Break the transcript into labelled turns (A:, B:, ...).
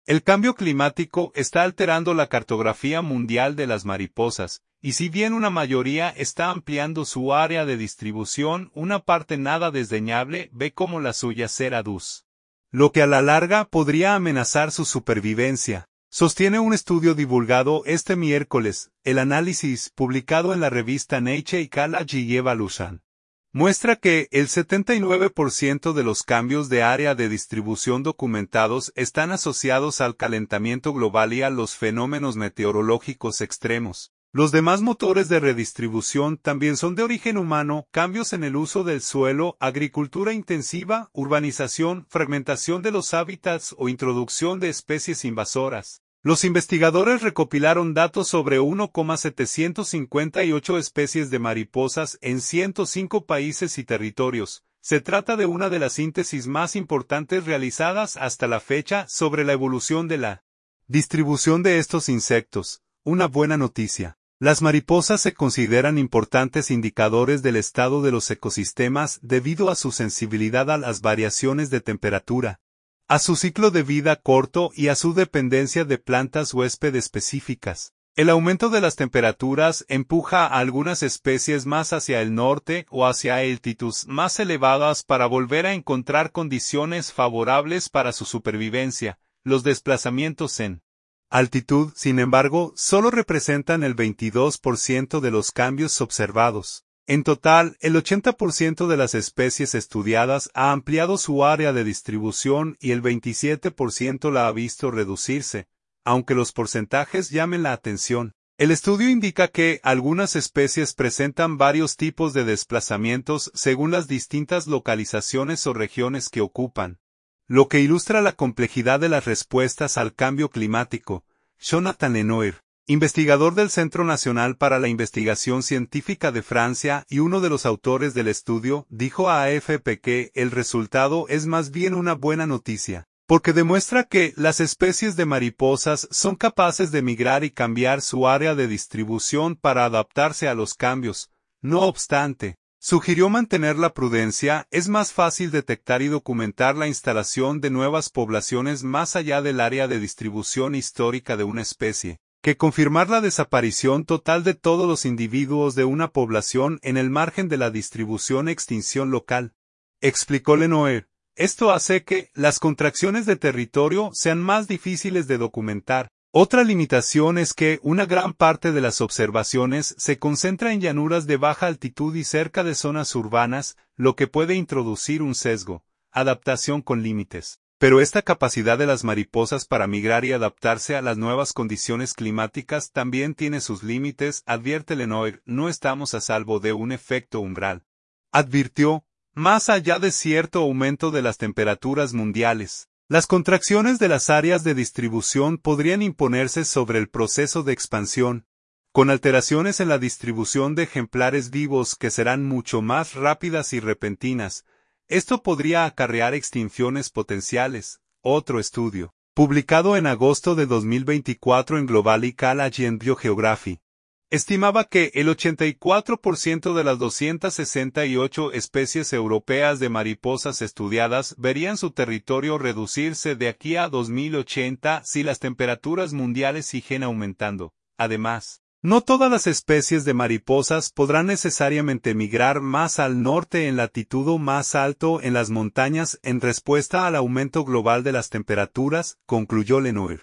A: El cambio climático está alterando la cartografía mundial de las mariposas, y si bien una mayoría está ampliando su área de distribución, una parte nada desdeñable ve cómo la suya se reduce, lo que a la larga podría amenazar su supervivencia. Sostiene un estudio divulgado este miércoles. El análisis, publicado en la revista Nature Ecology Evolution, muestra que el 79% de los cambios de área de distribución documentados están asociados al calentamiento global y a los fenómenos meteorológicos extremos. Los demás motores de redistribución también son de origen humano: cambios en el uso del suelo, agricultura intensiva, urbanización, fragmentación de los hábitats o introducción de especies invasoras. Los investigadores recopilaron datos sobre 1,758 especies de mariposas en 105 países y territorios. Se trata de una de las síntesis más importantes realizadas hasta la fecha sobre la evolución de la distribución de estos insectos. Una buena noticia. Las mariposas se consideran importantes indicadores del estado de los ecosistemas debido a su sensibilidad a las variaciones de temperatura, a su ciclo de vida corto y a su dependencia de plantas huésped específicas. El aumento de las temperaturas empuja a algunas especies más hacia el norte o hacia altitudes más elevadas para volver a encontrar condiciones favorables para su supervivencia. Los desplazamientos en altitud, sin embargo, solo representan el 22% de los cambios observados. En total, el 80% de las especies estudiadas ha ampliado su área de distribución y el 27% la ha visto reducirse, aunque los porcentajes llamen la atención. El estudio indica que algunas especies presentan varios tipos de desplazamientos según las distintas localizaciones o regiones que ocupan, lo que ilustra la complejidad de las respuestas al cambio climático. Jonathan Lenoir, investigador del Centro Nacional para la Investigación Científica de Francia y uno de los autores del estudio, dijo a AFP que el resultado es más bien una buena noticia, porque demuestra que las especies de mariposas son capaces de migrar y cambiar su área de distribución para adaptarse a los cambios. No obstante, sugirió mantener la prudencia. Es más fácil detectar y documentar la instalación de nuevas poblaciones más allá del área de distribución histórica de una especie, que confirmar la desaparición total de todos los individuos de una población en el margen de la distribución-extinción local. Explicó Lenoir. Esto hace que las contracciones de territorio sean más difíciles de documentar. Otra limitación es que una gran parte de las observaciones se concentra en llanuras de baja altitud y cerca de zonas urbanas, lo que puede introducir un sesgo, adaptación con límites. Pero esta capacidad de las mariposas para migrar y adaptarse a las nuevas condiciones climáticas también tiene sus límites, advierte Lenoir. No estamos a salvo de un efecto umbral, advirtió. Más allá de cierto aumento de las temperaturas mundiales, las contracciones de las áreas de distribución podrían imponerse sobre el proceso de expansión, con alteraciones en la distribución de ejemplares vivos que serán mucho más rápidas y repentinas. Esto podría acarrear extinciones potenciales. Otro estudio, publicado en agosto de 2024 en Global Ecology and Biogeography, estimaba que el 84% de las 268 especies europeas de mariposas estudiadas verían su territorio reducirse de aquí a 2080 si las temperaturas mundiales siguen aumentando. Además, no todas las especies de mariposas podrán necesariamente migrar más al norte en latitud o más alto en las montañas en respuesta al aumento global de las temperaturas, concluyó Lenoir.